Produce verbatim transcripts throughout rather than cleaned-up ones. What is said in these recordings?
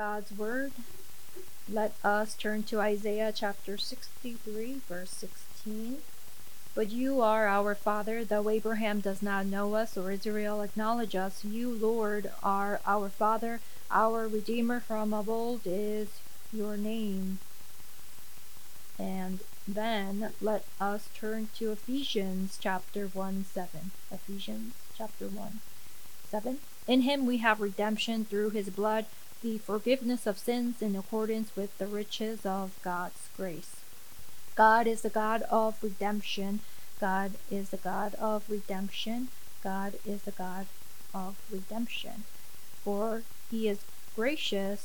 God's Word. Let us turn to Isaiah chapter sixty-three, verse sixteen. But you are our Father, though Abraham does not know us or Israel acknowledge us. You, Lord, are our Father, our Redeemer from of old is your name. And then let us turn to Ephesians chapter one, seven. Ephesians chapter one, seven. In him we have redemption through his blood, the forgiveness of sins in accordance with the riches of God's grace. God is the God of redemption. God is the God of redemption. God is the God of redemption. For he is gracious.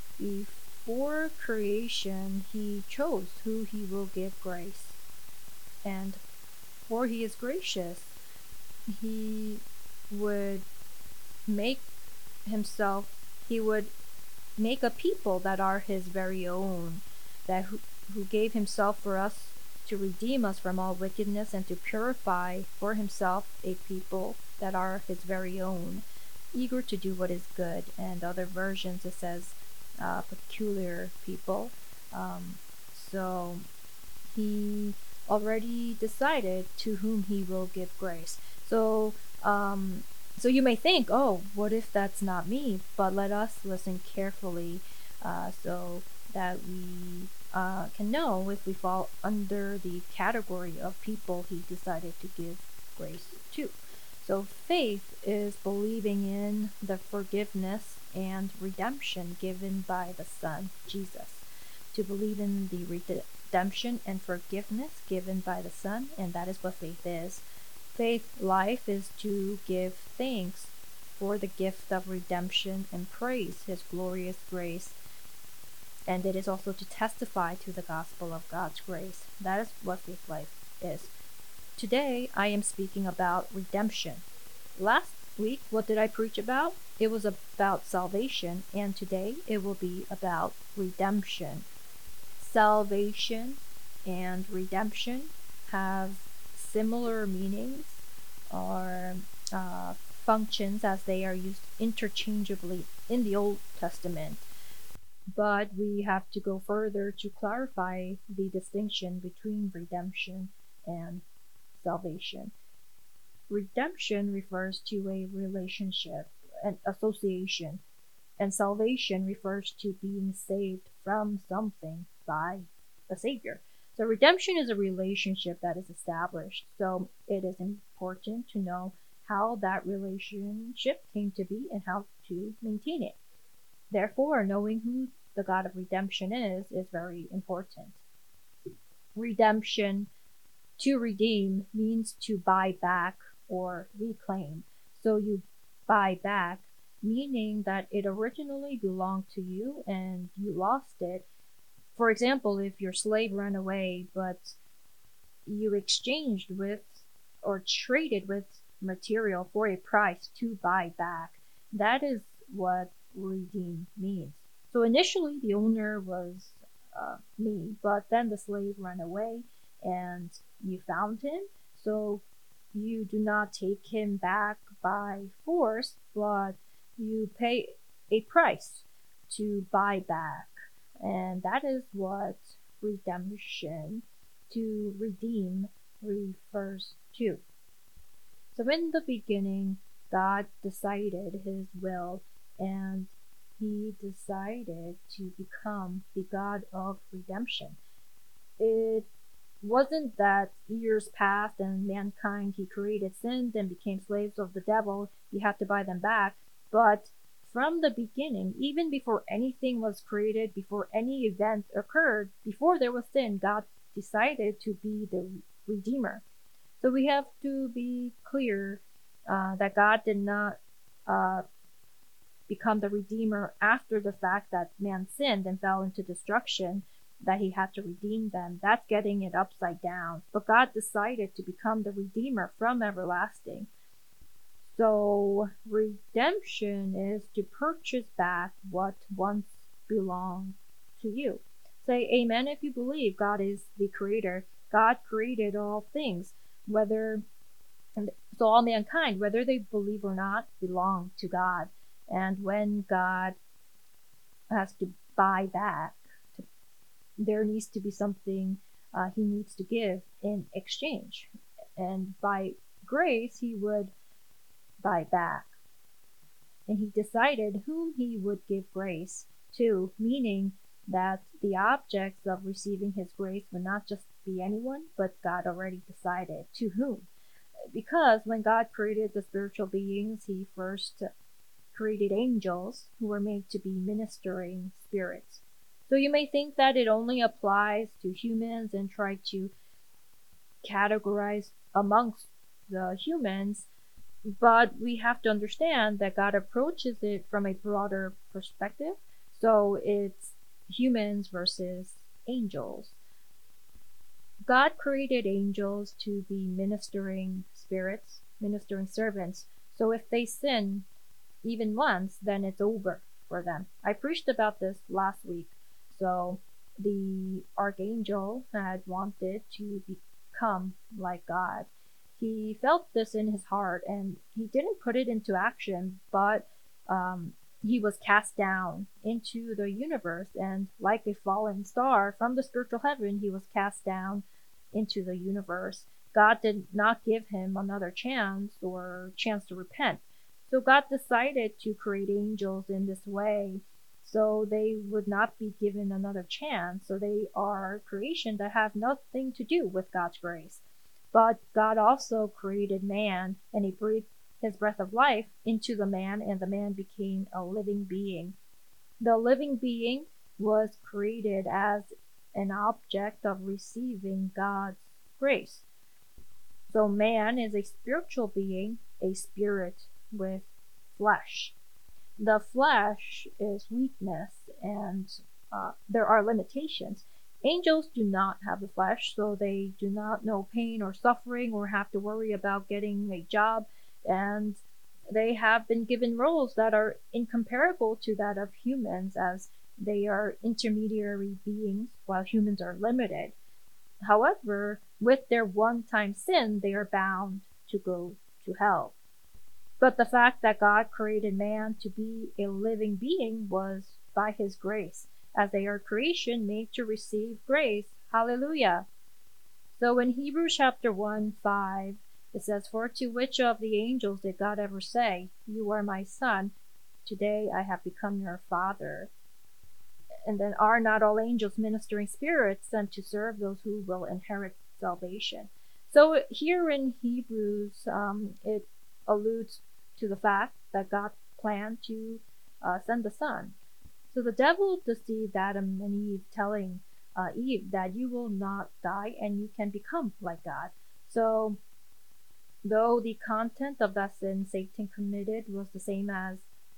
Before creation, he chose who he will give grace. And for he is gracious, he would make himself, he would make a people that are his very own, that who, who gave himself for us to redeem us from all wickedness and to purify for himself a people that are his very own, eager to do what is good. And other versions it says uh, peculiar people. Um, so he already decided to whom he will give grace. So um, so you may think, oh, what if that's not me? But let us listen carefully uh, so that we uh, can know if we fall under the category of people he decided to give grace to. So faith is believing in the forgiveness and redemption given by the Son, Jesus. To believe in the redemption and forgiveness given by the Son, and that is what faith is. Faith life is to give thanks for the gift of redemption and praise his glorious grace. And it is also to testify to the gospel of God's grace. That is what faith life is. Today, I am speaking about redemption. Last week, what did I preach about? It was about salvation, and today it will be about redemption. Salvation and redemption have similar meanings or uh, functions as they are used interchangeably in the Old Testament. But we have to go further to clarify the distinction between redemption and salvation. Redemption refers to a relationship, an association, and salvation refers to being saved from something by a Savior. So redemption is a relationship that is established. So it is important to know how that relationship came to be and how to maintain it. Therefore, knowing who the God of redemption is is very important. Redemption, to redeem, means to buy back or reclaim. So you buy back, meaning that it originally belonged to you and you lost it. For example, if your slave ran away, but you exchanged with or traded with material for a price to buy back, that is what redeem means. So initially the owner was uh, me, but then the slave ran away and you found him. So you do not take him back by force, but you pay a price to buy back. And that is what redemption, to redeem, refers to. So in the beginning, God decided his will, and he decided to become the God of redemption. It wasn't that years passed and mankind he created sinned and became slaves of the devil, he had to buy them back, but from the beginning, even before anything was created, before any event occurred, before there was sin, God decided to be the Redeemer. So we have to be clear uh, that God did not uh, become the Redeemer after the fact that man sinned and fell into destruction, that he had to redeem them. That's getting it upside down. But God decided to become the Redeemer from everlasting. So redemption is to purchase back what once belonged to you. Say amen if you believe God is the creator. God created all things, whether so all mankind, whether they believe or not, belong to God. And when God has to buy back. To, there needs to be something uh, he needs to give in exchange. And by grace, he would buy back. And he decided whom he would give grace to, meaning that the objects of receiving his grace would not just be anyone, but God already decided to whom. Because when God created the spiritual beings, he first created angels who were made to be ministering spirits. So you may think that it only applies to humans and try to categorize amongst the humans, but we have to understand that God approaches it from a broader perspective. So it's humans versus angels. God created angels to be ministering spirits, ministering servants. So if they sin even once, then it's over for them. I preached about this last week. So the archangel had wanted to become like God. He felt this in his heart and he didn't put it into action, but um, he was cast down into the universe, and like a fallen star from the spiritual heaven, he was cast down into the universe. God did not give him another chance or chance to repent. So God decided to create angels in this way so they would not be given another chance. So they are creation that have nothing to do with God's grace. But God also created man, and he breathed his breath of life into the man, and the man became a living being. The living being was created as an object of receiving God's grace. So man is a spiritual being, a spirit with flesh. The flesh is weakness, and uh, there are limitations. Angels do not have the flesh, so they do not know pain or suffering or have to worry about getting a job, and they have been given roles that are incomparable to that of humans, as they are intermediary beings while humans are limited. However, with their one-time sin, they are bound to go to hell. But the fact that God created man to be a living being was by his grace, as they are creation made to receive grace. Hallelujah. So in Hebrews chapter one, five, it says, "For to which of the angels did God ever say, 'You are my son, today I have become your father'?" And then, are not all angels ministering spirits sent to serve those who will inherit salvation? So here in Hebrews, um, it alludes to the fact that God planned to uh, send the Son. So the devil deceived Adam and Eve, telling uh, Eve that you will not die and you can become like God. So though the content of that sin Satan committed was the same as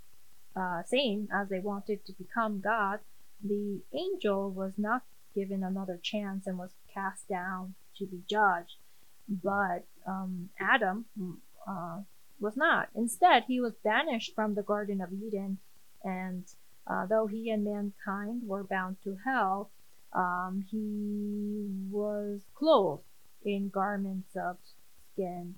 uh, same as they wanted to become God, the angel was not given another chance and was cast down to be judged. But um, Adam uh, was not. Instead, he was banished from the Garden of Eden, and uh, though he and mankind were bound to hell, um, he was clothed in garments of skin.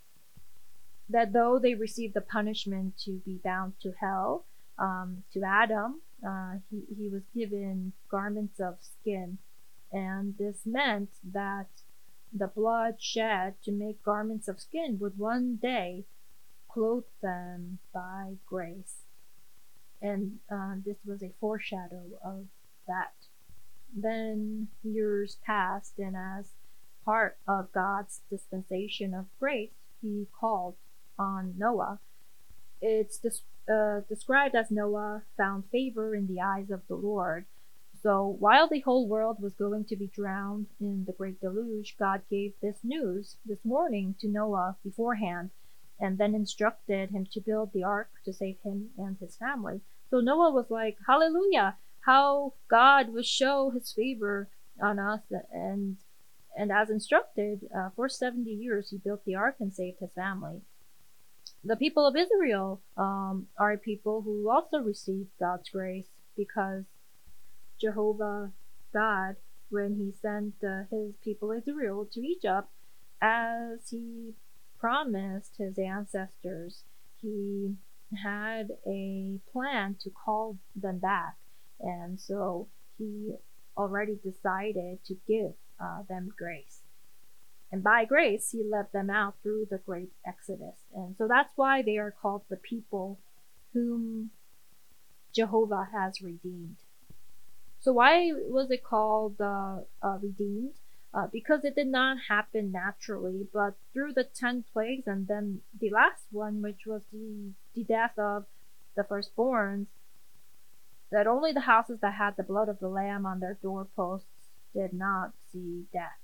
That though they received the punishment to be bound to hell, um, to Adam, uh, he, he was given garments of skin. And this meant that the blood shed to make garments of skin would one day clothe them by grace. And uh, this was a foreshadow of that. Then years passed, and as part of God's dispensation of grace, he called on Noah. It's des- uh, described as Noah found favor in the eyes of the Lord. So while the whole world was going to be drowned in the great deluge, God gave this news, this warning to Noah beforehand, and then instructed him to build the ark to save him and his family. So Noah was like, hallelujah, how God would show his favor on us. And and as instructed, uh, for seventy years he built the ark and saved his family. The people of Israel um, are people who also received God's grace, because Jehovah God, when he sent uh, his people Israel to Egypt, as he promised his ancestors, he had a plan to call them back. and so he already decided to give uh, them grace. And by grace, he led them out through the great Exodus. And so that's why they are called the people whom Jehovah has redeemed. So why was it called uh, uh, redeemed? Uh, because it did not happen naturally, but through the ten plagues, and then the last one, which was the, the death of the firstborns, that only the houses that had the blood of the Lamb on their doorposts did not see death.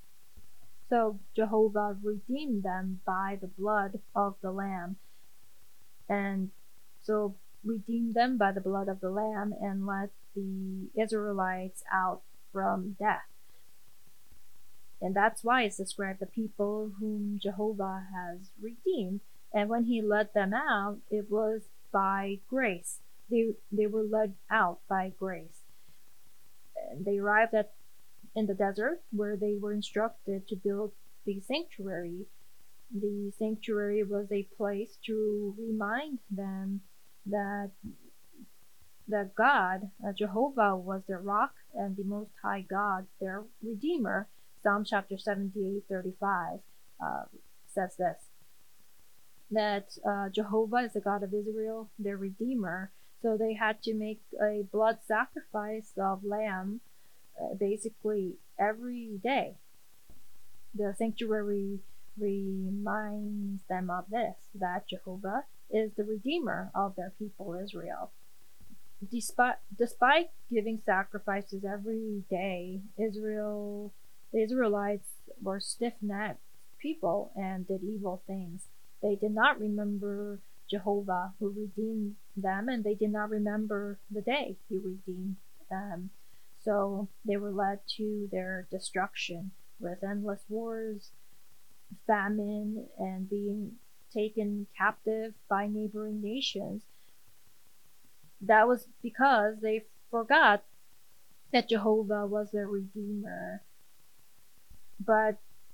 So Jehovah redeemed them by the blood of the Lamb, and so redeemed them by the blood of the Lamb and let the Israelites out from death. And that's why it's described the people whom Jehovah has redeemed. And when he led them out, it was by grace. They, they were led out by grace. And they arrived at in the desert where they were instructed to build the sanctuary. The sanctuary was a place to remind them that that God, uh, Jehovah, was their rock and the Most High God, their Redeemer. Psalm chapter seventy-eight, thirty-five uh, says this, that uh, Jehovah is the God of Israel, their Redeemer. So they had to make a blood sacrifice of lamb uh, basically every day. The sanctuary reminds them of this, that Jehovah is the Redeemer of their people Israel. Despite, despite giving sacrifices every day, Israel, the Israelites were stiff-necked people and did evil things. They did not remember Jehovah who redeemed them, and they did not remember the day he redeemed them. So they were led to their destruction with endless wars, famine, and being taken captive by neighboring nations. That was because they forgot that Jehovah was their Redeemer. But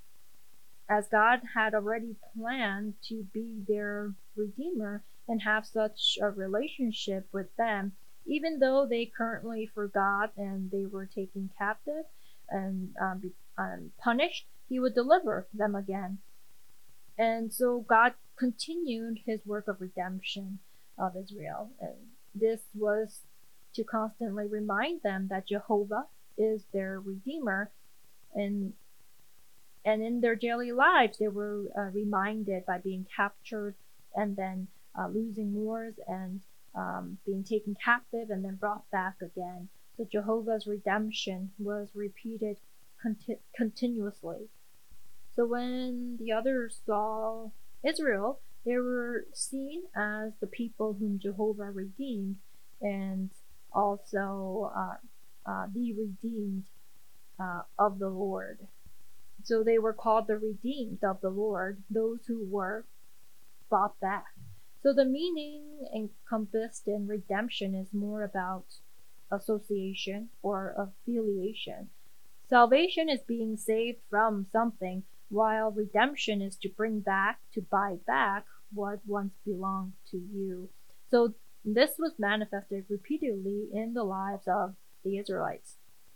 as God had already planned to be their Redeemer and have such a relationship with them, even though they currently forgot and they were taken captive and um, be, um, punished, he would deliver them again. And so God continued his work of redemption of Israel. And this was to constantly remind them that Jehovah is their Redeemer. And and in their daily lives, they were uh, reminded by being captured and then uh, losing wars and um, being taken captive and then brought back again. So Jehovah's redemption was repeated conti- continuously. So when the others saw Israel, they were seen as the people whom Jehovah redeemed, and also uh, uh, the redeemed uh, of the Lord. So they were called the redeemed of the Lord, those who were bought back. So the meaning encompassed in redemption is more about association or affiliation. Salvation is being saved from something, while redemption is to bring back, to buy back what once belonged to you. So this was manifested repeatedly in the lives of the Israelites.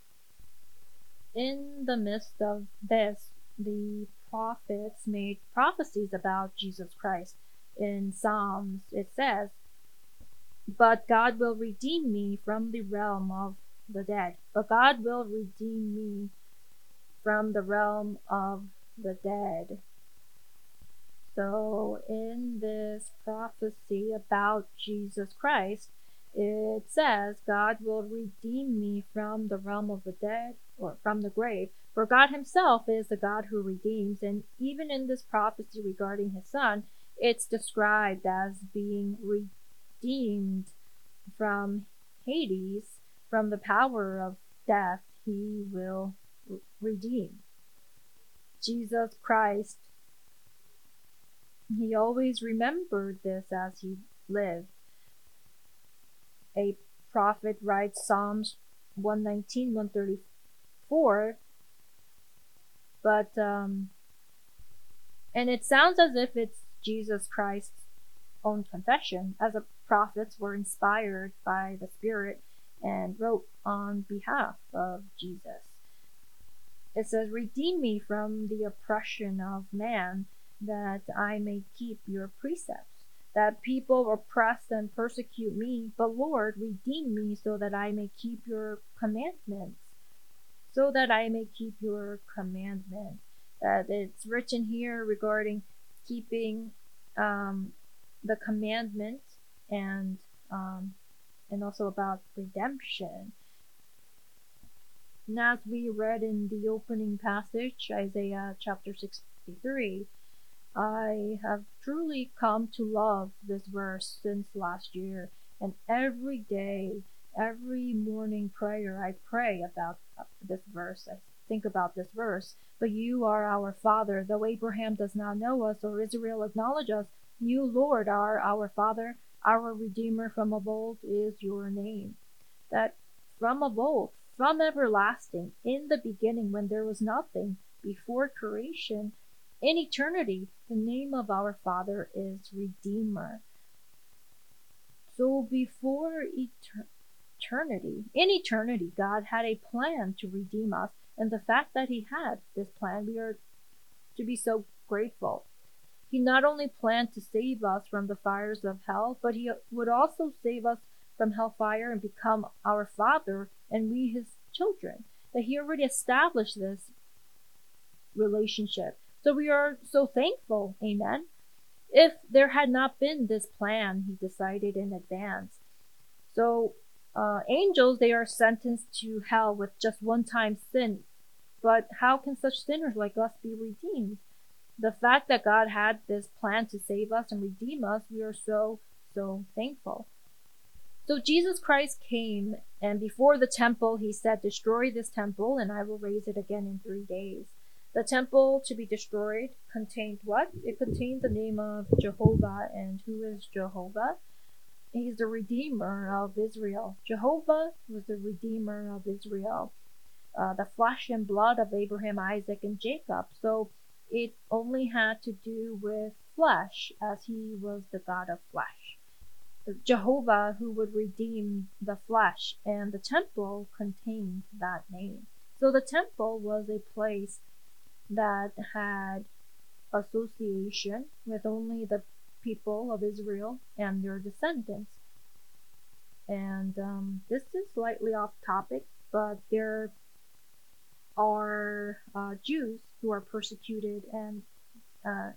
In the midst of this, the prophets made prophecies about Jesus Christ. In Psalms, it says, "But God will redeem me from the realm of the dead. But God will redeem me from the realm of the dead." So in this prophecy about Jesus Christ, it says, God will redeem me from the realm of the dead, or from the grave. For God himself is the God who redeems. And even in this prophecy regarding his son, it's described as being redeemed from Hades, from the power of death. He will redeem. Jesus Christ, he always remembered this as he lived. A prophet writes Psalms one nineteen, one thirty-four, but, um, and it sounds as if it's Jesus Christ's own confession, as the prophets were inspired by the Spirit. and wrote on behalf of Jesus. It says, "Redeem me from the oppression of man, that I may keep your precepts. That people oppress and persecute me, but Lord, redeem me so that I may keep your commandments. So that I may keep your commandments." That it's written here regarding keeping um, the commandment and um, and also about redemption. And as we read in the opening passage, Isaiah chapter sixty-three, I have truly come to love this verse since last year, and every day, every morning prayer, I pray about this verse. I think about this verse. "But you are our Father, though Abraham does not know us or Israel acknowledge us. You, Lord, are our Father, our Redeemer from of old is your name." That from of old, from everlasting, in the beginning when there was nothing, before creation, in eternity, the name of our Father is Redeemer. So before eternity, eternity, in eternity, God had a plan to redeem us, and the fact that He had this plan, we are to be so grateful. He not only planned to save us from the fires of hell, but He would also save us from hellfire and become our Father, and we His children. That He already established this relationship. So we are so thankful, amen. If there had not been this plan, He decided in advance. So uh, angels, they are sentenced to hell with just one-time sin. But how can such sinners like us be redeemed? The fact that God had this plan to save us and redeem us, we are so, so thankful. So Jesus Christ came, and before the temple, He said, "Destroy this temple, and I will raise it again in three days." The temple to be destroyed contained what? It contained the name of Jehovah. And who is Jehovah? He's the Redeemer of Israel. Jehovah was the Redeemer of Israel, uh, the flesh and blood of Abraham, Isaac, and Jacob. So it only had to do with flesh, as He was the God of flesh. Jehovah, who would redeem the flesh, and the temple contained that name. So the temple was a place that had association with only the people of Israel and their descendants. And um, this is slightly off topic, but there are uh, Jews who are persecuted and uh,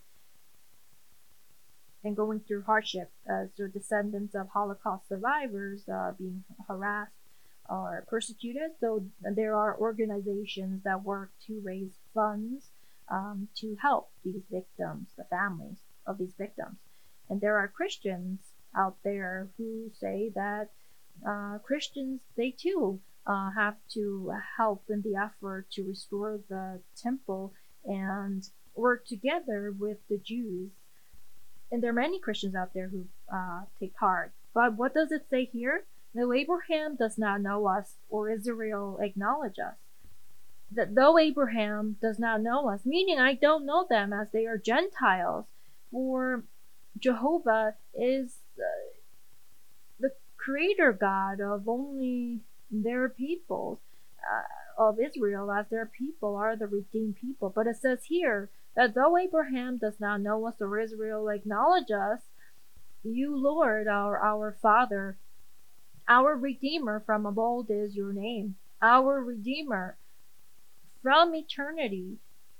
and going through hardship as their descendants of Holocaust survivors uh, being harassed or persecuted. So there are organizations that work to raise funds um, to help these victims, the families of these victims. And there are Christians out there who say that uh, Christians, they too uh, have to help in the effort to restore the temple and work together with the Jews. And there are many Christians out there who uh, take part. But what does it say here? Though Abraham does not know us, or Israel acknowledge us. That though Abraham does not know us, meaning I don't know them as they are Gentiles, for Jehovah is uh, the creator God of only their people, uh, of Israel, as their people are the redeemed people. But it says here that though Abraham does not know us or Israel acknowledge us, you, Lord, are our Father, our Redeemer from of old is your name. Our Redeemer from eternity,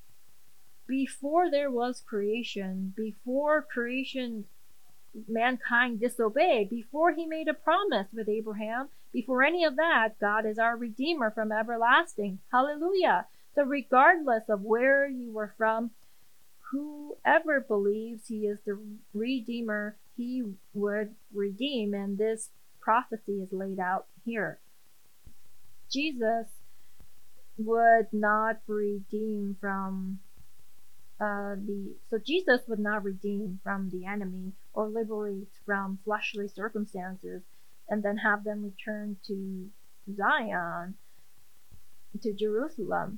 before there was creation, before creation mankind disobeyed, before He made a promise with Abraham, before any of that, God is our Redeemer from everlasting. Hallelujah. So regardless of where you were from, whoever believes He is the Redeemer, He would redeem. And this prophecy is laid out here. Jesus would not redeem from Uh, the so Jesus would not redeem from the enemy or liberate from fleshly circumstances and then have them return to Zion, to Jerusalem.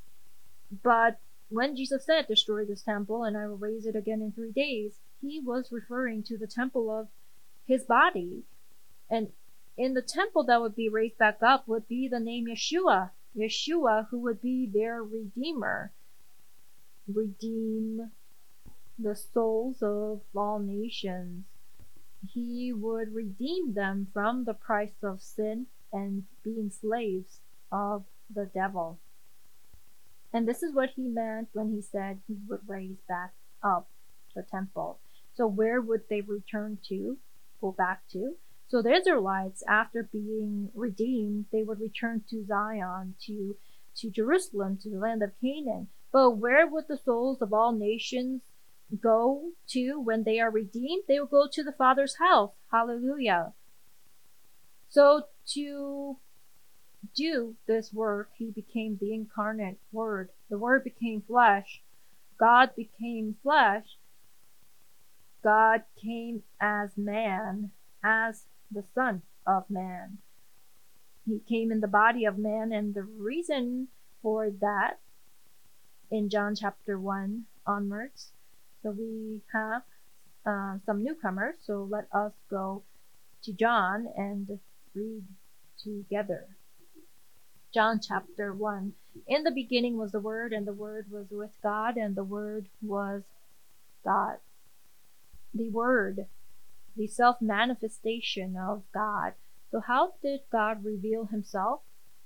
But when Jesus said, "Destroy this temple and I will raise it again in three days," He was referring to the temple of His body. And in the temple that would be raised back up would be the name Yeshua. Yeshua, who would be their redeemer. Redeem the souls of all nations. He would redeem them from the price of sin and being slaves of the devil. And this is what he meant when he said he would raise back up the temple. So where would they return to, go back to? So the Israelites, after being redeemed, they would return to Zion, to, to Jerusalem, to the land of Canaan. But where would the souls of all nations go to when they are redeemed? They will go to the Father's house. Hallelujah. So to do this work, he became the incarnate Word. The Word became flesh. God became flesh. God came as man, as the Son of Man. He came in the body of man, and the reason for that in John chapter one onwards. So we have uh, some newcomers, so let us go to John and read together. John chapter one. In the beginning was the Word, and the Word was with God, and the Word was God. The Word, the self-manifestation of God. So how did God reveal himself?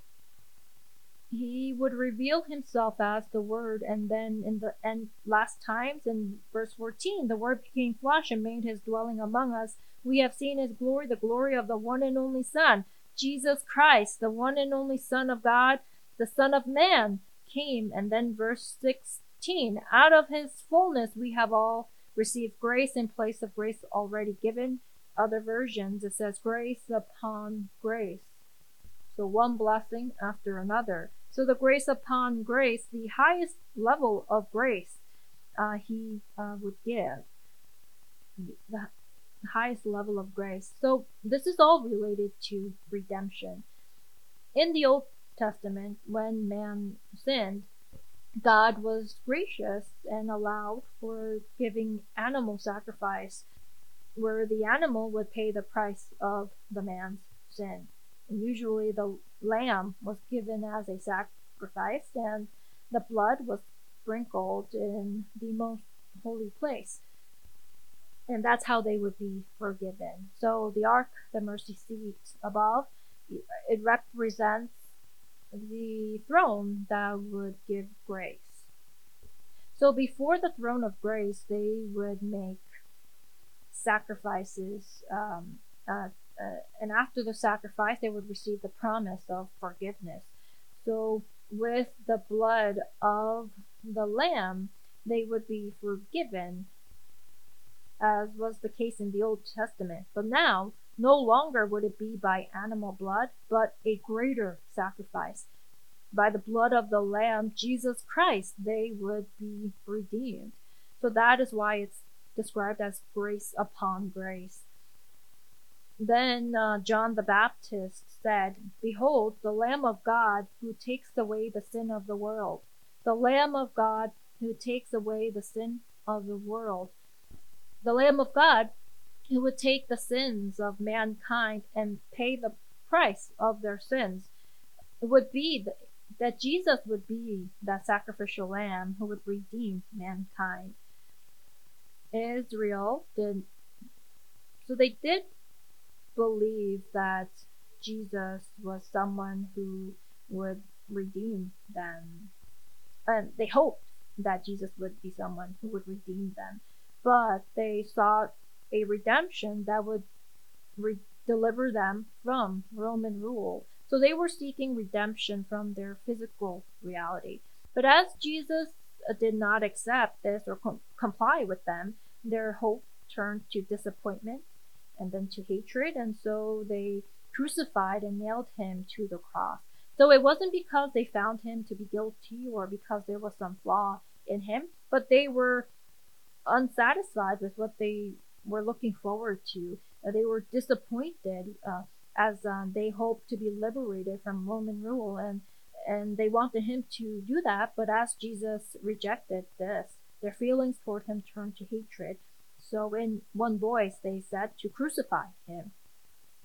He would reveal himself as the Word, and then in the end last times in verse fourteen, the Word became flesh and made his dwelling among us. We have seen his glory, the glory of the one and only Son, Jesus Christ, the one and only Son of God, the Son of Man, came. And then verse sixteen, out of his fullness we have all received grace in place of grace already given. Other versions, it says grace upon grace. So one blessing after another. So the grace upon grace, the highest level of grace uh, he uh, would give. The highest level of grace. So this is all related to redemption. In the Old Testament, when man sinned, God was gracious and allowed for giving animal sacrifice, where the animal would pay the price of the man's sin. And usually the lamb was given as a sacrifice, and the blood was sprinkled in the most holy place. And that's how they would be forgiven. So the ark, the mercy seat above, it represents the throne that would give grace. So before the throne of grace, they would make sacrifices, um, uh, uh, and after the sacrifice, they would receive the promise of forgiveness. So with the blood of the lamb, they would be forgiven, as was the case in the Old Testament. But now, no longer would it be by animal blood, but a greater sacrifice. By the blood of the Lamb, Jesus Christ, they would be redeemed. So that is why it's described as grace upon grace. Then uh, John the Baptist said, "Behold, the Lamb of God who takes away the sin of the world. The Lamb of God who takes away the sin of the world." The Lamb of God who would take the sins of mankind and pay the price of their sins. It would be the, that Jesus would be that sacrificial lamb who would redeem mankind. Israel did, so they did believe that Jesus was someone who would redeem them. And they hoped that Jesus would be someone who would redeem them. But they sought a redemption that would re- deliver them from Roman rule. So they were seeking redemption from their physical reality. But as Jesus uh, did not accept this or com- comply with them, their hope turned to disappointment and then to hatred, and so they crucified and nailed him to the cross. So it wasn't because they found him to be guilty or because there was some flaw in him, but they were unsatisfied with what they were looking forward to. Uh, they were disappointed uh, as um, they hoped to be liberated from Roman rule, and and they wanted him to do that. But as Jesus rejected this, their feelings toward him turned to hatred. So in one voice they said to crucify him.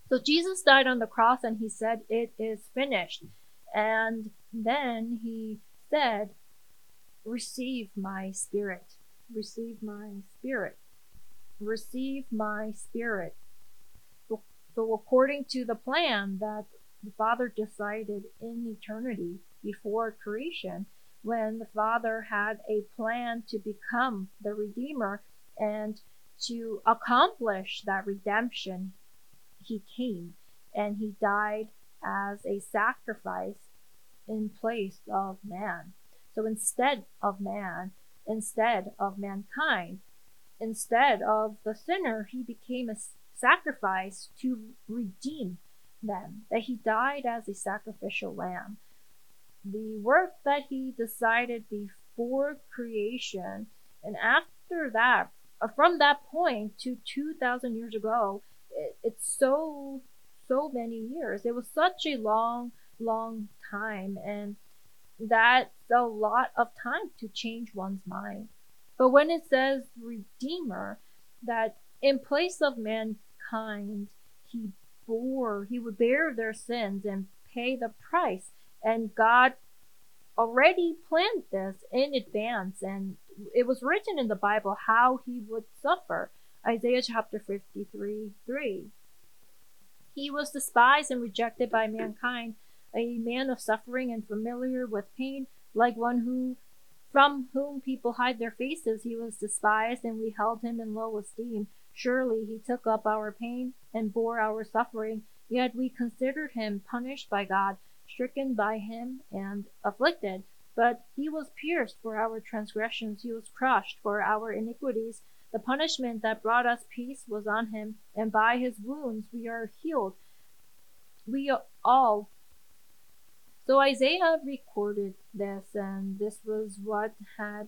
So Jesus died on the cross and he said, "It is finished." And then he said, "Receive my spirit. Receive my spirit. Receive my spirit." So, so according to the plan that the Father decided in eternity before creation, when the Father had a plan to become the Redeemer and to accomplish that redemption, he came and he died as a sacrifice in place of man. So instead of man, instead of mankind, instead of the sinner, he became a sacrifice to redeem them. That he died as a sacrificial lamb. The work that he decided before creation, and after that, uh, from that point to two thousand years ago, it, it's so, so many years. It was such a long, long time, and that's a lot of time to change one's mind. But when it says Redeemer, that in place of mankind, he bore, he would bear their sins and pay the price. And God already planned this in advance, and it was written in the Bible how he would suffer. Isaiah chapter fifty-three three. He was despised and rejected by mankind, a man of suffering and familiar with pain, like one who from whom people hide their faces. He was despised, and we held him in low esteem. Surely he took up our pain and bore our suffering, yet we considered him punished by God, stricken by him, and afflicted. But he was pierced for our transgressions, he was crushed for our iniquities. The punishment that brought us peace was on him, and by his wounds we are healed. We all. So Isaiah recorded this, and this was what had.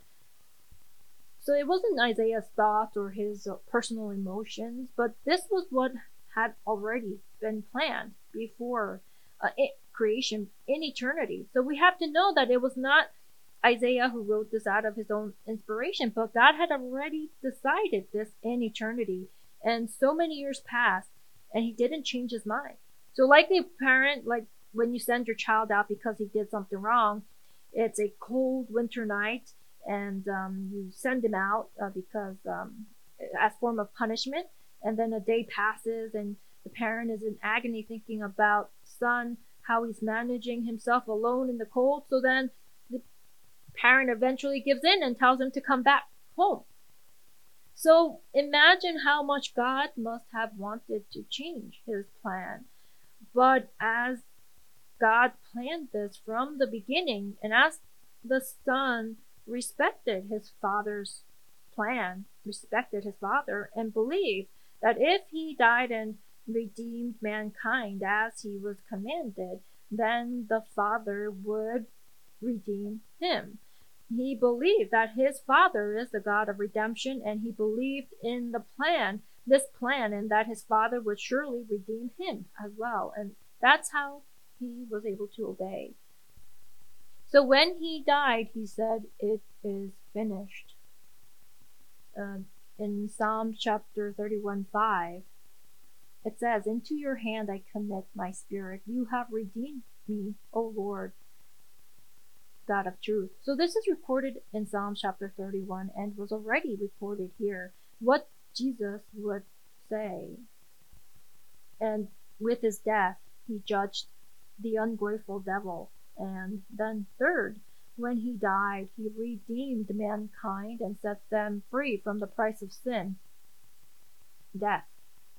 So it wasn't Isaiah's thoughts or his personal emotions, but this was what had already been planned before uh, it, creation in eternity. So we have to know that it was not Isaiah who wrote this out of his own inspiration, but God had already decided this in eternity. And so many years passed, and he didn't change his mind. So like a parent, like when you send your child out because he did something wrong, it's a cold winter night, and um, you send him out uh, because um, as form of punishment, and then a day passes, and the parent is in agony thinking about son, how he's managing himself alone in the cold. So then the parent eventually gives in and tells him to come back home. So imagine how much God must have wanted to change his plan. But as God planned this from the beginning, and as the son respected his father's plan, respected his father, and believed that if he died and redeemed mankind as he was commanded, then the father would redeem him. He believed that his father is the God of redemption, and he believed in the plan, this plan, and that his father would surely redeem him as well. And that's how he was able to obey. So when he died, he said, "It is finished." Uh, in Psalm chapter thirty-one five, it says, "Into your hand I commit my spirit. You have redeemed me, O Lord, God of truth." So this is recorded in Psalm chapter thirty-one and was already recorded here, what Jesus would say. And with his death, he judged the ungrateful devil. And then third, when he died, he redeemed mankind and set them free from the price of sin, death.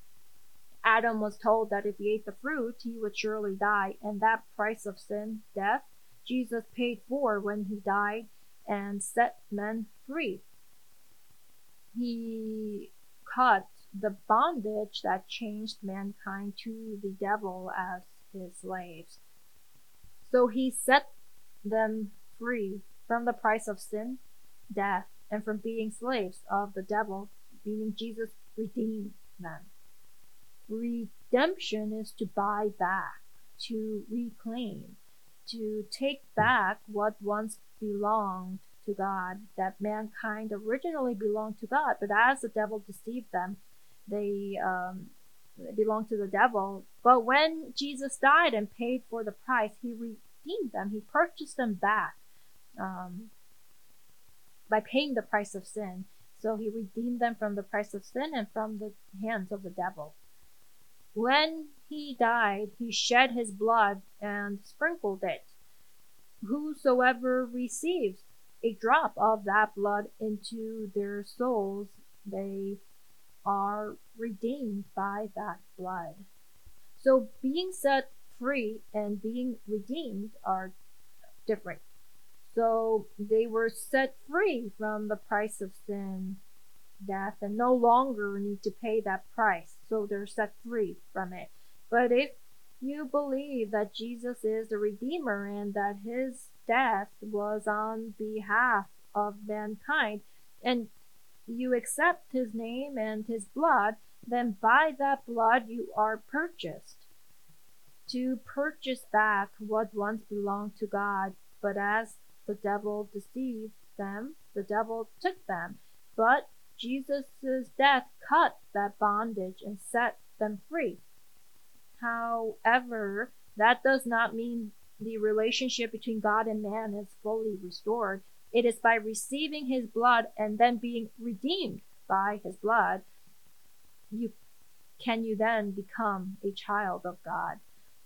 Adam was told that if he ate the fruit, he would surely die, and that price of sin, death, Jesus paid for when he died and set men free. He cut the bondage that changed mankind to the devil as his slaves. So he set them free from the price of sin, death, and from being slaves of the devil, meaning Jesus redeemed them. Redemption is to buy back, to reclaim, to take back what once belonged to God, that mankind originally belonged to God, but as the devil deceived them, they um, It belonged to the devil. But when Jesus died and paid for the price, he redeemed them. He purchased them back um, by paying the price of sin. So he redeemed them from the price of sin and from the hands of the devil. When he died, he shed his blood and sprinkled it. Whosoever receives a drop of that blood into their souls, they are redeemed by that blood. So being set free and being redeemed are different. So they were set free from the price of sin, death, and no longer need to pay that price. So they're set free from it. But if you believe that Jesus is the Redeemer and that his death was on behalf of mankind, and you accept his name and his blood, then by that blood you are purchased. To purchase back what once belonged to God, but as the devil deceived them, the devil took them. But Jesus' death cut that bondage and set them free. However, that does not mean the relationship between God and man is fully restored. It is by receiving his blood and then being redeemed by his blood, you can you then become a child of God.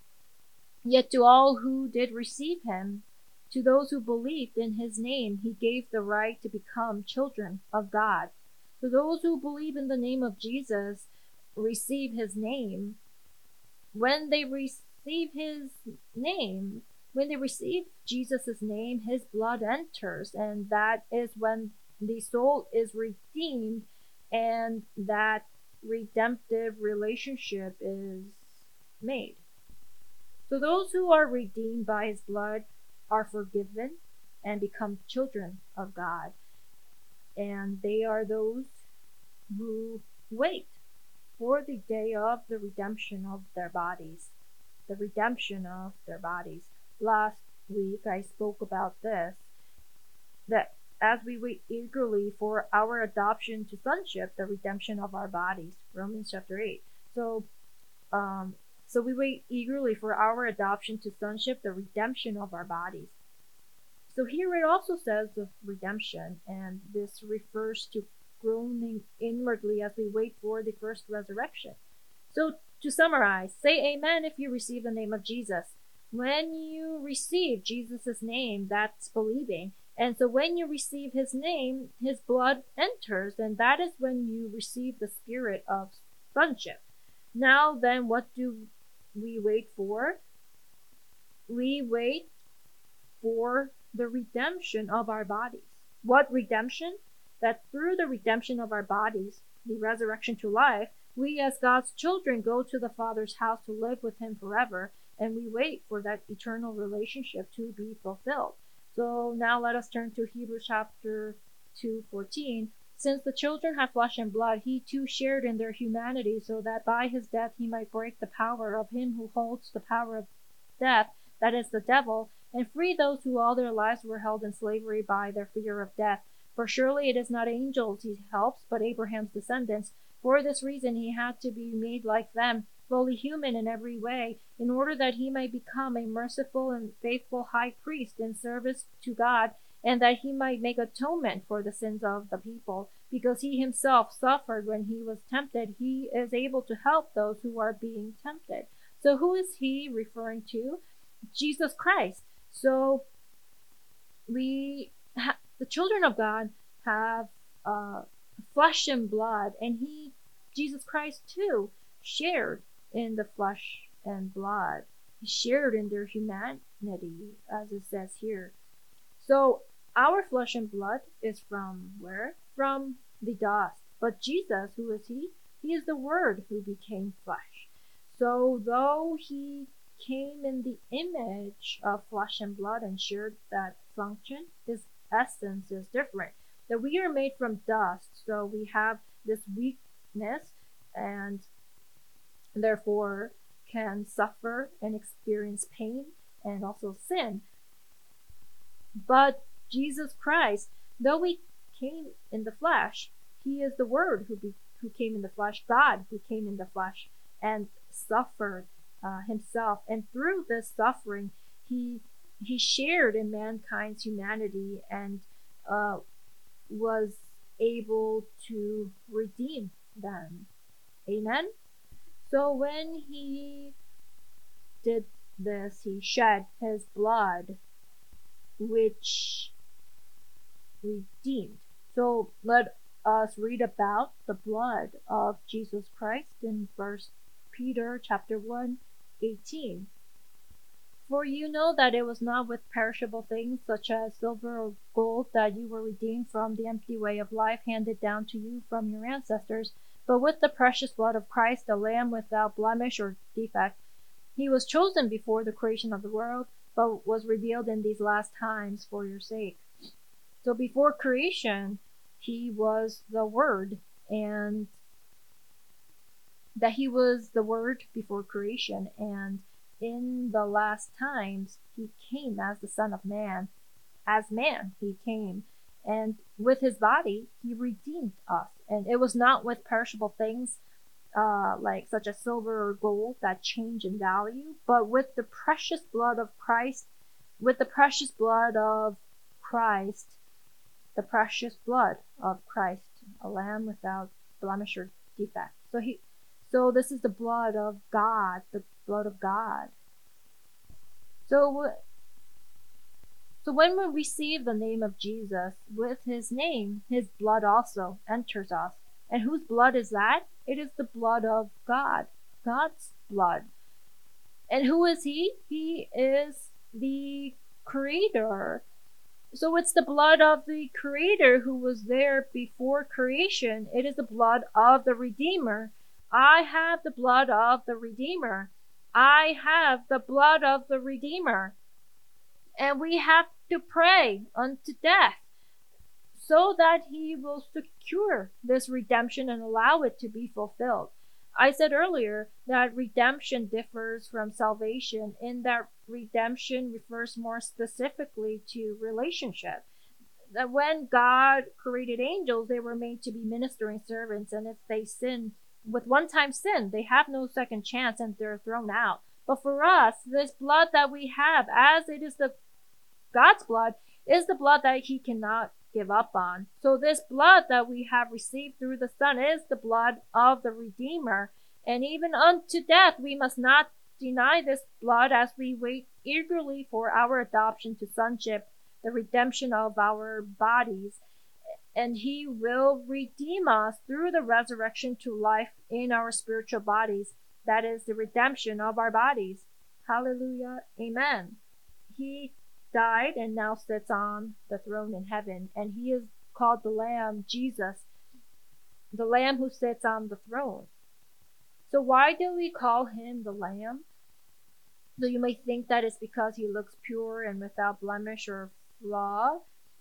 Yet to all who did receive him, to those who believed in his name, he gave the right to become children of God. To those who believe in the name of Jesus, receive his name. When they receive his name, when they receive Jesus' name, his blood enters, and that is when the soul is redeemed, and that redemptive relationship is made. So those who are redeemed by his blood are forgiven and become children of God. And they are those who wait for the day of the redemption of their bodies. The redemption of their bodies. Last week I spoke about this, that as we wait eagerly for our adoption to sonship, the redemption of our bodies. Romans chapter eight. So, um, so we wait eagerly for our adoption to sonship, the redemption of our bodies. So here it also says of redemption, and this refers to groaning inwardly as we wait for the first resurrection. So to summarize, say amen if you receive the name of Jesus. When you receive Jesus' name, that's believing. And so when you receive his name, his blood enters, and that is when you receive the spirit of sonship. Now then, what do we wait for? We wait for the redemption of our bodies. What redemption? That through the redemption of our bodies, the resurrection to life, we as God's children go to the Father's house to live with him forever, and we wait for that eternal relationship to be fulfilled. So now let us turn to Hebrews chapter two fourteen. Since the children have flesh and blood, he too shared in their humanity, so that by his death he might break the power of him who holds the power of death, that is the devil, and free those who all their lives were held in slavery by their fear of death. For surely it is not angels he helps, but Abraham's descendants. For this reason he had to be made like them, fully human in every way, in order that he might become a merciful and faithful high priest in service to God, and that he might make atonement for the sins of the people. Because he himself suffered when he was tempted, he is able to help those who are being tempted. So who is he referring to? Jesus Christ. So we, ha- the children of God, have uh, flesh and blood, and he, Jesus Christ too, shared in the flesh and blood. He shared in their humanity, as it says here. So our flesh and blood is from where? From the dust. But Jesus, who is he? He is the Word who became flesh. So though he came in the image of flesh and blood and shared that function, his essence is different. That we are made from dust, so we have this weakness and therefore can suffer and experience pain and also sin. But Jesus Christ, though he came in the flesh, he is the Word who be, who came in the flesh, God who came in the flesh. and suffered uh, himself. And through this suffering, he he shared in mankind's humanity and uh, was able to redeem them. Amen. So when he did this, he shed his blood, which redeemed. So let us read about the blood of Jesus Christ in First Peter chapter one, eighteen. For you know that it was not with perishable things such as silver or gold that you were redeemed from the empty way of life handed down to you from your ancestors, but with the precious blood of Christ, the Lamb without blemish or defect. He was chosen before the creation of the world, but was revealed in these last times for your sake. So before creation, he was the Word, and that he was the Word before creation, and in the last times, he came as the Son of Man. As man, he came, and with his body, he redeemed us. And it was not with perishable things, uh, like such as silver or gold that change in value, but with the precious blood of Christ, with the precious blood of Christ, the precious blood of Christ, a lamb without blemish or defect. So he, so this is the blood of God, the blood of God. So, so when we receive the name of Jesus, with his name, his blood also enters us. And whose blood is that? It is the blood of God, God's blood. And who is he? He is the Creator. So it's the blood of the Creator who was there before creation. It is the blood of the Redeemer. I have the blood of the Redeemer. I have the blood of the Redeemer. And we have to pray unto death so that he will secure this redemption and allow it to be fulfilled. I said earlier that redemption differs from salvation in that redemption refers more specifically to relationship. That when God created angels, they were made to be ministering servants, and if they sin with one-time sin, they have no second chance and they're thrown out. But for us, this blood that we have, as it is the God's blood, is the blood that he cannot give up on. So this blood that we have received through the Son is the blood of the Redeemer. And even unto death we must not deny this blood as we wait eagerly for our adoption to sonship, the redemption of our bodies. And he will redeem us through the resurrection to life in our spiritual bodies. That is the redemption of our bodies. Hallelujah. Amen. He died and now sits on the throne in heaven, and he is called the Lamb, Jesus, the Lamb who sits on the throne. So why do we call him the Lamb? So you may think that it's because he looks pure and without blemish or flaw.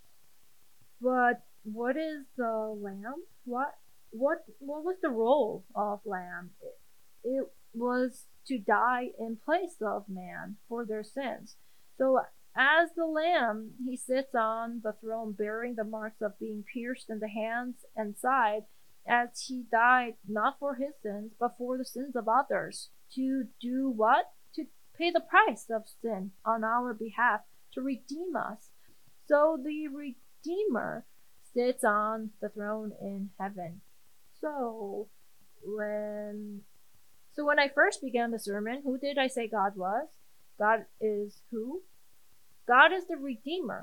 But what is the Lamb? What what what was the role of Lamb? It, it was to die in place of man for their sins. So as the Lamb, he sits on the throne bearing the marks of being pierced in the hands and side, as he died not for his sins, but for the sins of others. To do what? To pay the price of sin on our behalf, to redeem us. So the Redeemer sits on the throne in heaven. So when so when I first began the sermon, who did I say God was? God is who? God is the Redeemer,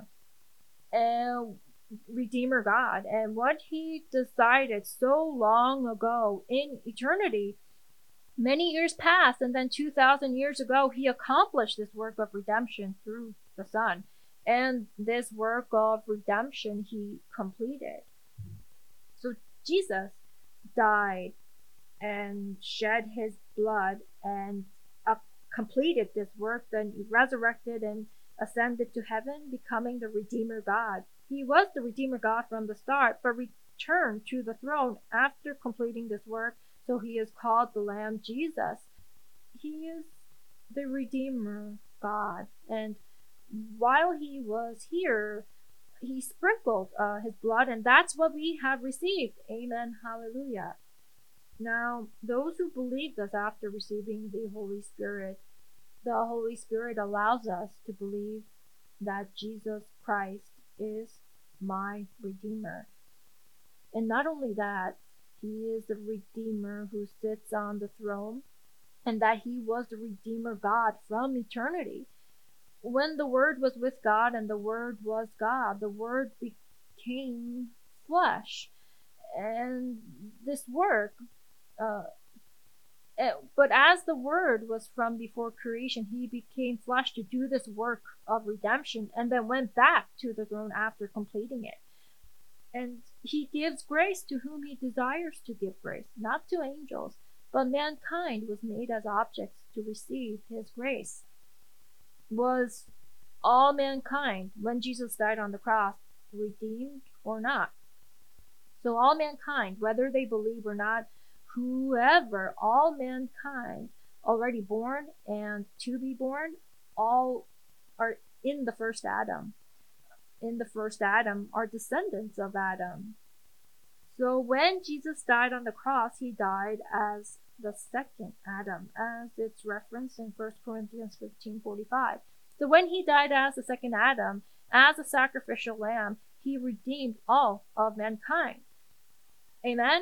and Redeemer God, and what he decided so long ago in eternity, many years past, and then two thousand years ago, he accomplished this work of redemption through the Son, and this work of redemption he completed. So Jesus died and shed his blood and uh, completed this work, then he resurrected and ascended to heaven, becoming the Redeemer God. He was the Redeemer God from the start, but returned to the throne after completing this work, so he is called the Lamb Jesus. He is the Redeemer God, and while he was here, he sprinkled uh, his blood, and that's what we have received. Amen. Hallelujah. Now, those who believe this after receiving the Holy Spirit, the Holy Spirit allows us to believe that Jesus Christ is my Redeemer. And not only that, he is the Redeemer who sits on the throne, and that he was the Redeemer God from eternity. When the Word was with God and the Word was God, the Word became flesh. And this work, uh, eh, but as the Word was from before creation, he became flesh to do this work of redemption and then went back to the throne after completing it. And he gives grace to whom he desires to give grace, not to angels, but mankind was made as objects to receive his grace. Was all mankind, when Jesus died on the cross, redeemed or not? So all mankind, whether they believe or not, whoever, all mankind, already born and to be born, all are in the first Adam. In the first Adam are descendants of Adam. So when Jesus died on the cross, he died as the second Adam, as it's referenced in First Corinthians fifteen forty-five. So when he died as the second Adam, as a sacrificial lamb, he redeemed all of mankind. Amen?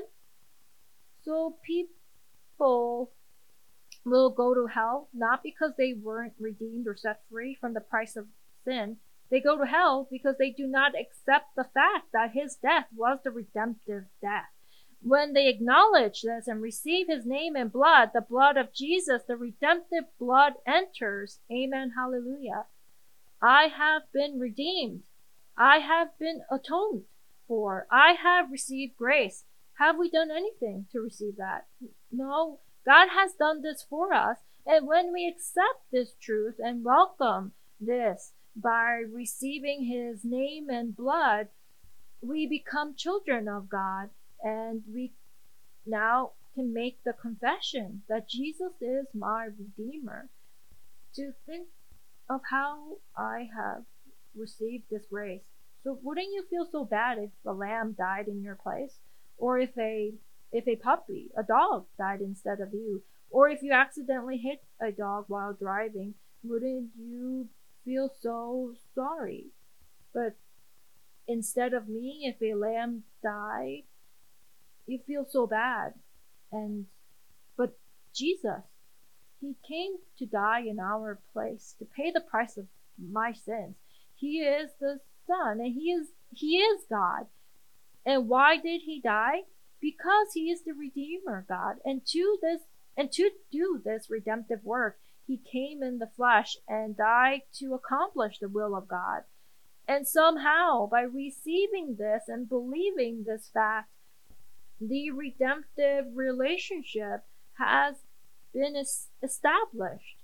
So people will go to hell not because they weren't redeemed or set free from the price of sin. They go to hell because they do not accept the fact that his death was the redemptive death. When they acknowledge this and receive his name and blood, the blood of Jesus, the redemptive blood enters. Amen. Hallelujah. I have been redeemed. I have been atoned for. I have received grace. Have we done anything to receive that? No. God has done this for us. And when we accept this truth and welcome this by receiving his name and blood, we become children of God, and we now can make the confession that Jesus is my Redeemer. To think of how I have received this grace. So wouldn't you feel so bad if a lamb died in your place? Or if a if a puppy, a dog, died instead of you? Or if you accidentally hit a dog while driving, wouldn't you feel so sorry? But instead of me, if a lamb died, you feel so bad. And but Jesus, he came to die in our place, to pay the price of my sins. He is the Son, and he is he is God. And why did he die? Because he is the Redeemer God. And to this and to do this redemptive work, he came in the flesh and died to accomplish the will of God. And somehow, by receiving this and believing this fact, the redemptive relationship has been established.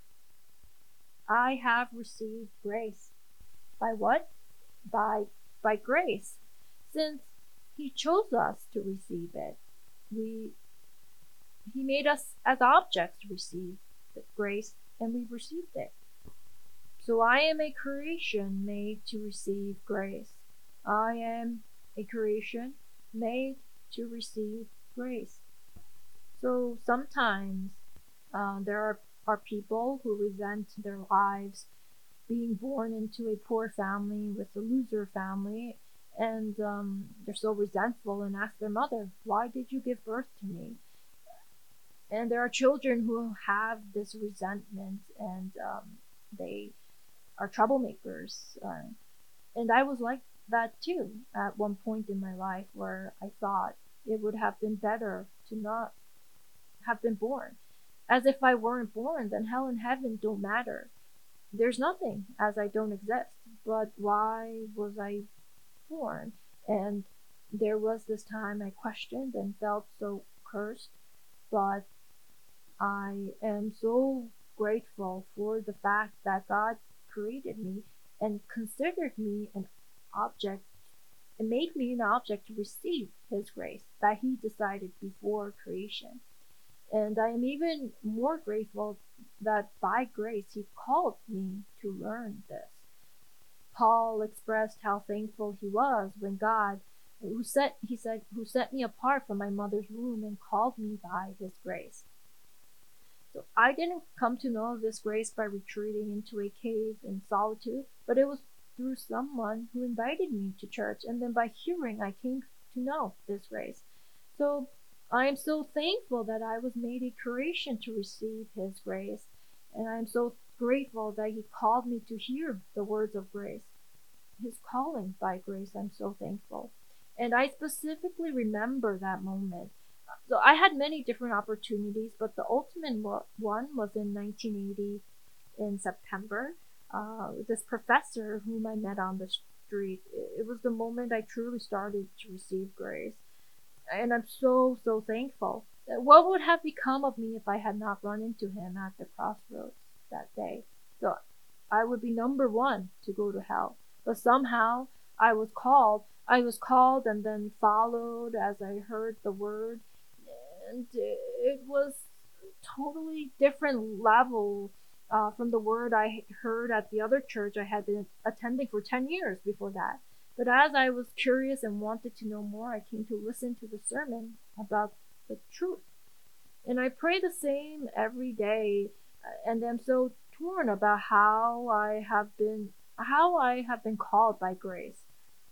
I have received grace. By what? By by grace. Since he chose us to receive it, we he made us as objects to receive the grace, and we received it. So I am a creation made to receive grace. I am a creation made to receive grace. So sometimes uh, there are, are people who resent their lives being born into a poor family with a loser family, and um, they're so resentful and ask their mother, why did you give birth to me? And there are children who have this resentment, and um, they are troublemakers. Uh, and I was like that too at one point in my life, where I thought it would have been better to not have been born. As if I weren't born, then hell and heaven don't matter. There's nothing, as I don't exist. But why was I born? And there was this time I questioned and felt so cursed, but I am so grateful for the fact that God created me and considered me an object and made me an object to receive his grace that he decided before creation. And I am even more grateful that by grace he called me to learn this. Paul expressed how thankful he was when God who set he said who set me apart from my mother's womb and called me by his grace. So I didn't come to know this grace by retreating into a cave in solitude, but it was through someone who invited me to church, and then by hearing I came to know this grace. So I am so thankful that I was made a creation to receive his grace, and I am so grateful that he called me to hear the words of grace. His calling by grace, I'm so thankful. And I specifically remember that moment. So I had many different opportunities, but the ultimate one was in nineteen eighty in September. Uh, this professor whom I met on the street, it was the moment I truly started to receive grace. And I'm so, so thankful. What would have become of me if I had not run into him at the crossroads that day? So I would be number one to go to hell. But somehow I was called. I was called and then followed as I heard the word. And it was totally different level uh, from the word I heard at the other church I had been attending for ten years before that. But as I was curious and wanted to know more, I came to listen to the sermon about the truth. And I pray the same every day, and I'm so torn about how I have been how I have been called by grace.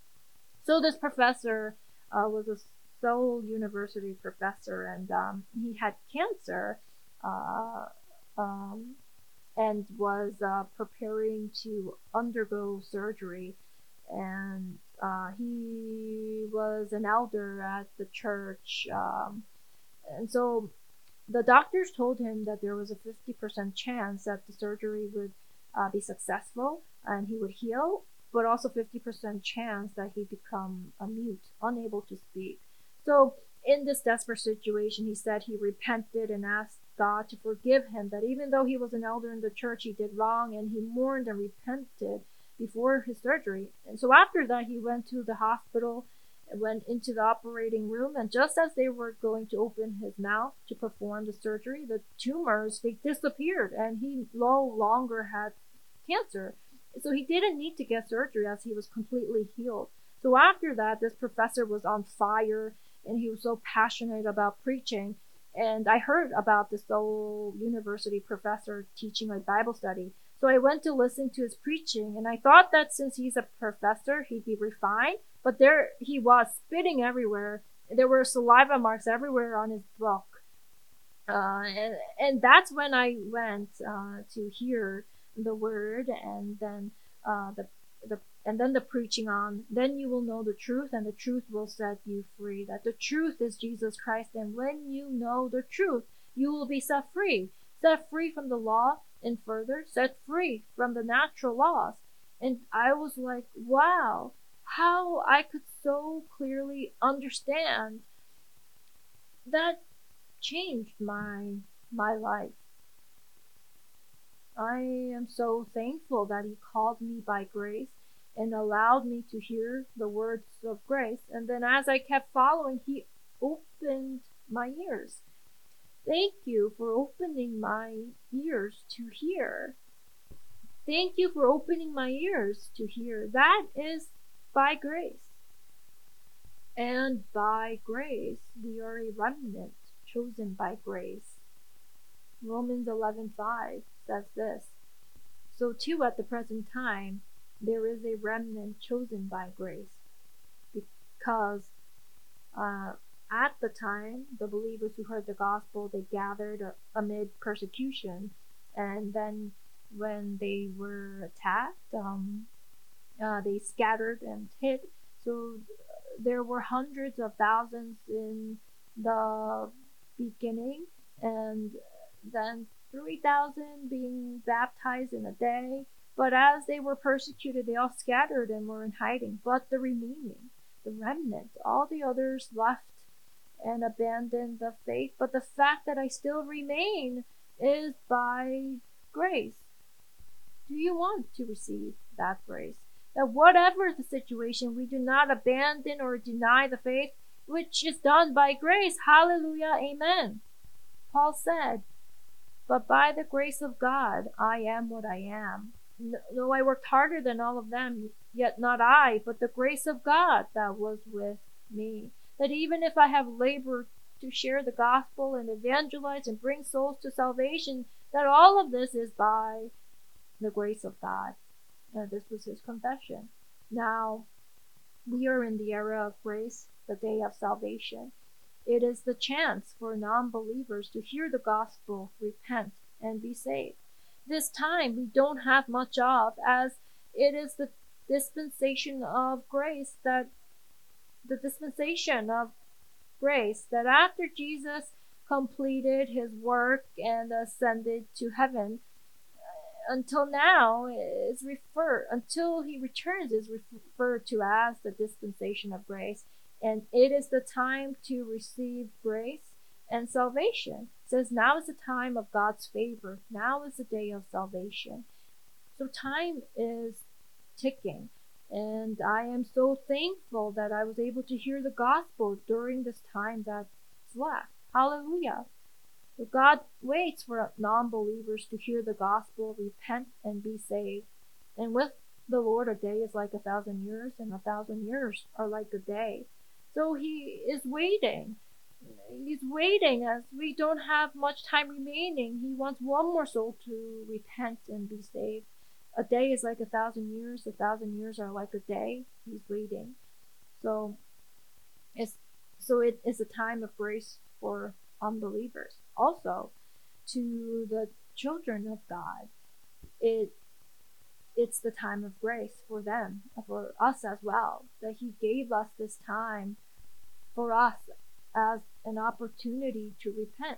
So this professor uh, was a Seoul University professor, and um, he had cancer, uh, um, and was uh, preparing to undergo surgery. And uh, he was an elder at the church, um, and so the doctors told him that there was a fifty percent chance that the surgery would uh, be successful and he would heal, but also fifty percent chance that he'd become a mute, unable to speak. So in this desperate situation, he said he repented and asked God to forgive him, that even though he was an elder in the church, he did wrong, and he mourned and repented before his surgery. And so after that, he went to the hospital, went into the operating room, and just as they were going to open his mouth to perform the surgery, the tumors, they disappeared, and he no longer had cancer. So he didn't need to get surgery as he was completely healed. So after that, this professor was on fire, and he was so passionate about preaching. And I heard about this Seoul University professor teaching a Bible study. So I went to listen to his preaching, and I thought that since he's a professor, he'd be refined. But there he was, spitting everywhere. There were saliva marks everywhere on his book. Uh, and, and that's when I went uh, to hear the word, and then uh, the the and then the preaching on. Then you will know the truth, and the truth will set you free. That the truth is Jesus Christ, and when you know the truth, you will be set free. Set free from the law, and further, set free from the natural laws. And I was like, wow, how I could so clearly understand. That changed my my life. I am so thankful that he called me by grace and allowed me to hear the words of grace. And then as I kept following, he opened my ears. Thank you for opening my ears to hear. Thank you for opening my ears to hear. That is by grace. And by grace, we are a remnant chosen by grace. Romans eleven five says this. So too at the present time, there is a remnant chosen by grace. Because uh, at the time, the believers who heard the gospel, they gathered amid persecution. And then when they were attacked, um, uh, they scattered and hid. So there were hundreds of thousands in the beginning, and then three thousand being baptized in a day. But as they were persecuted, they all scattered and were in hiding. But the remaining, the remnant, all the others left and abandoned the faith. But the fact that I still remain is by grace. Do you want to receive that grace? That whatever the situation, we do not abandon or deny the faith, which is done by grace. Hallelujah, amen. Paul said, but by the grace of God, I am what I am. No, I worked harder than all of them, yet not I, but the grace of God that was with me. That even if I have labored to share the gospel and evangelize and bring souls to salvation, that all of this is by the grace of God. And this was his confession. Now, we are in the era of grace, the day of salvation. It is the chance for non-believers to hear the gospel, repent, and be saved. This time we don't have much of, as it is the dispensation of grace that the dispensation of grace that after Jesus completed his work and ascended to heaven, until now is referred until he returns is referred to as the dispensation of grace, and it is the time to receive grace and salvation. It says now is the time of God's favor. Now is the day of salvation. So time is ticking, and I am so thankful that I was able to hear the gospel during this time that's left. Hallelujah. But God waits for non-believers to hear the gospel, repent, and be saved. And with the Lord, a day is like a thousand years, and a thousand years are like a day. So he is waiting. He's waiting as we don't have much time remaining. He wants one more soul to repent and be saved. A day is like a thousand years. A thousand years are like a day. He's waiting. So it's so it is a time of grace for unbelievers. Also, to the children of God, it it's the time of grace for them, for us as well, that he gave us this time for us as an opportunity to repent.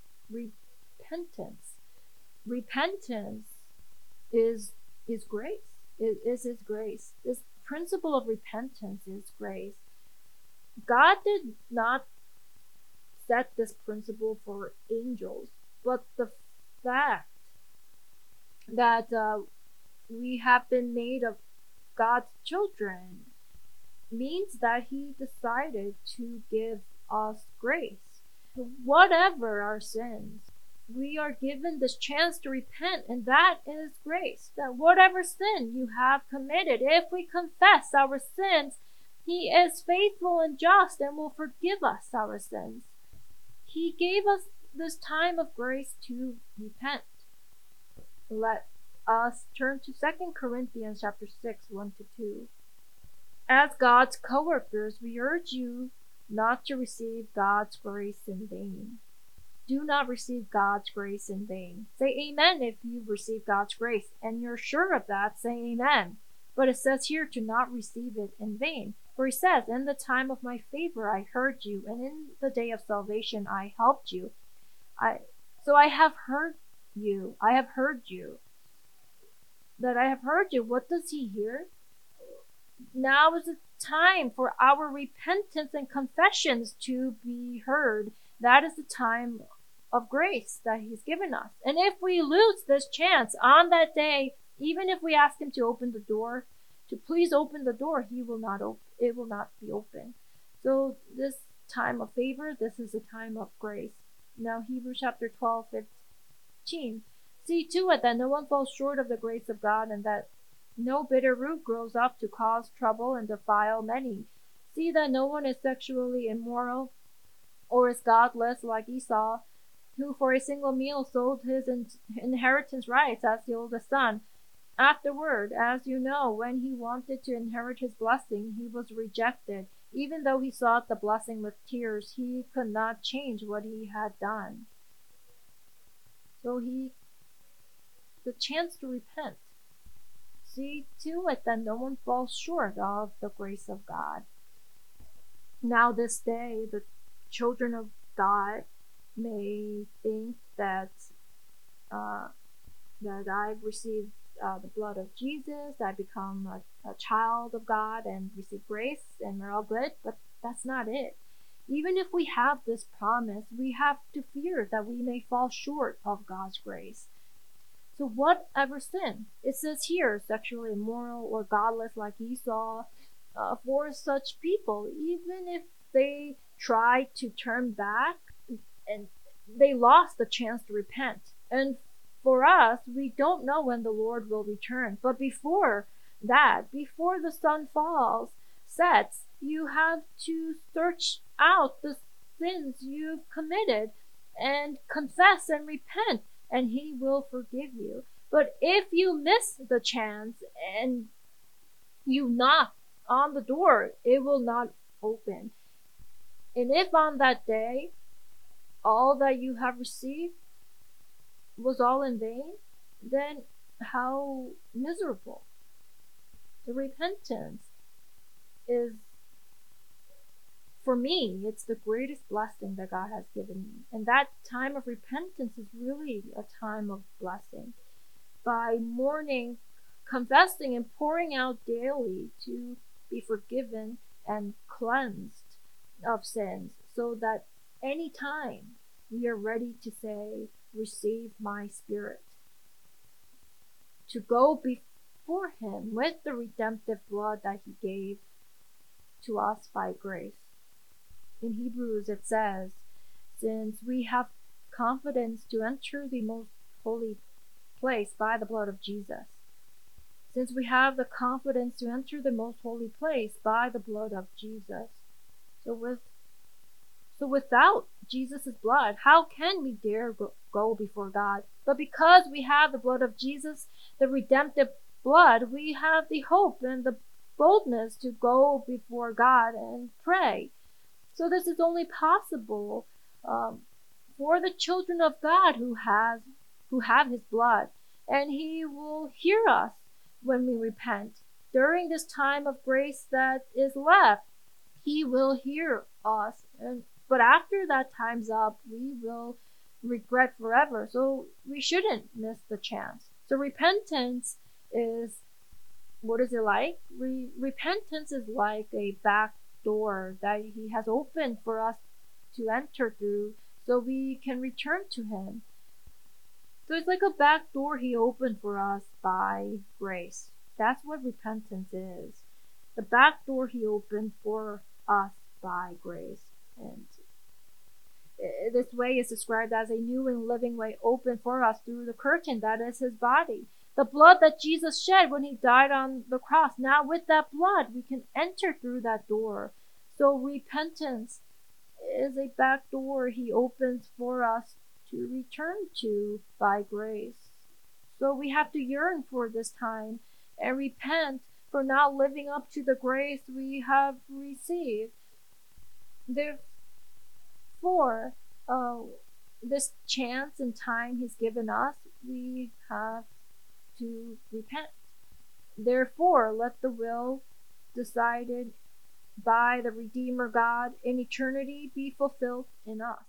Repentance. Repentance is is grace. It is his grace. This principle of repentance is grace. God did not set this principle for angels, but the fact that uh, we have been made of God's children means that he decided to give us grace. Whatever our sins, we are given this chance to repent, and that is grace. That whatever sin you have committed, if we confess our sins, he is faithful and just and will forgive us our sins. He gave us this time of grace to repent. Let us turn to Second Corinthians chapter six, one to two. As God's co-workers, we urge you not to receive God's grace in vain. Do not receive God's grace in vain. Say amen if you receive God's grace, and you're sure of that, say amen. But it says here to not receive it in vain. For he says, in the time of my favor I heard you, and in the day of salvation I helped you. I so I have heard you. I have heard you. That I have heard you. What does he hear? Now is the time for our repentance and confessions to be heard. That is the time of grace that he's given us. And if we lose this chance on that day, even if we ask him to open the door, to please open the door, he will not open. It will not be open. So this time of favor, this is a time of grace. Now Hebrews chapter twelve, fifteen. See to it that no one falls short of the grace of God, and that no bitter root grows up to cause trouble and defile many. See that no one is sexually immoral or is godless like Esau, who for a single meal sold his in- inheritance rights as the oldest son. Afterward, as you know, when he wanted to inherit his blessing, he was rejected. Even though he sought the blessing with tears, he could not change what he had done. So he, the chance to repent. See to it that no one falls short of the grace of God. Now this day, the children of God may think that uh, that I've received uh, the blood of Jesus, I become a, a child of God and receive grace, and we're all good, but that's not it. Even if we have this promise, we have to fear that we may fall short of God's grace. So whatever sin, it says here, sexually immoral or godless like Esau, uh, for such people, even if they try to turn back and they lost the chance to repent. And for us, we don't know when the Lord will return. But before that, before the sun falls, sets, you have to search out the sins you've committed and confess and repent, and he will forgive you. But if you miss the chance and you knock on the door, it will not open. And if on that day all that you have received was all in vain, then how miserable. The repentance is, for me, it's the greatest blessing that God has given me. And that time of repentance is really a time of blessing. By mourning, confessing, and pouring out daily to be forgiven and cleansed of sins, so that any time we are ready to say, receive my spirit, to go before him with the redemptive blood that he gave to us by grace. In Hebrews it says, since we have confidence to enter the most holy place by the blood of Jesus, since we have the confidence to enter the most holy place by the blood of Jesus, so with so without Jesus' blood, how can we dare go, go before God? But because we have the blood of Jesus, the redemptive blood, we have the hope and the boldness to go before God and pray. So this is only possible um, for the children of God who has who have his blood, and he will hear us when we repent. During this time of grace that is left, he will hear us, and but after that time's up, we will regret forever. So we shouldn't miss the chance. So repentance is, what is it like? Re- repentance is like a back door that he has opened for us to enter through so we can return to him. So it's like a back door he opened for us by grace. That's what repentance is. The back door he opened for us by grace. And this way is described as a new and living way open for us through the curtain that is his body. The blood that Jesus shed when he died on the cross. Now with that blood, we can enter through that door. So repentance is a back door he opens for us to return to by grace. So we have to yearn for this time and repent for not living up to the grace we have received. Therefore, uh, this chance and time he's given us, we have to repent. Therefore, let the will decided by the Redeemer God in eternity be fulfilled in us.